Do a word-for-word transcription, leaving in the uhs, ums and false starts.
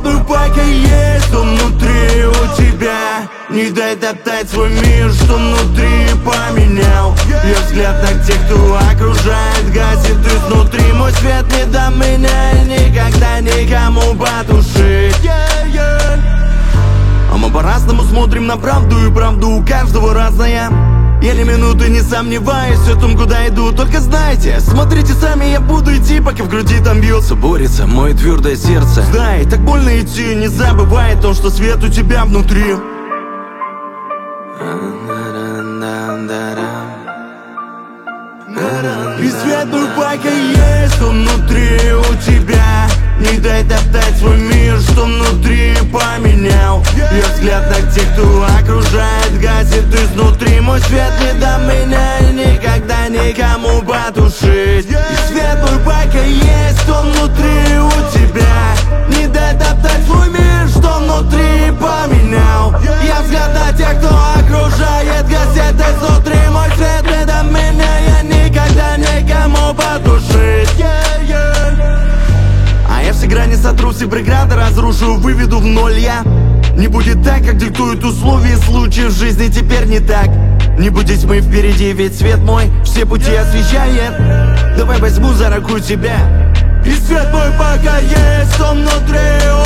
светлую, пока есть, что внутри у тебя. Не дай топтать свой мир, что внутри поменял. Я взгляд на тех, кто окружает, гасит изнутри. Мой свет не дам меня никогда никому потушить. А мы по-разному смотрим на правду, и правду у каждого разная. Я ни минуты не сомневаюсь в том, куда иду. Только знайте, смотрите сами, я буду идти, пока в груди там бьется, борется мое твердое сердце. Знай, так больно идти, не забывай о том, что свет у тебя внутри. И светлую, пока есть, что внутри у тебя. Не дай топтать свой мир, что внутри поменял. Я взгляд на тех, кто окружает, гасит изнутри. Мой свет не дам меня никогда никому потушить. И светлую, пока есть, что внутри у тебя. Не дай топтать свой мир, что внутри поменял. Я взгляд на тех, кто окружает, гасит изнутри. Мой свет не дам меня я никогда никому потушить. А я все грани сотру, все преграды разрушу, выведу в ноль я. Не будет так, как диктуют условия, случаи в жизни теперь не так. Не будет тьмы впереди, ведь свет мой все пути освещает. Давай возьму за руку тебя. И свет мой пока есть, что внутри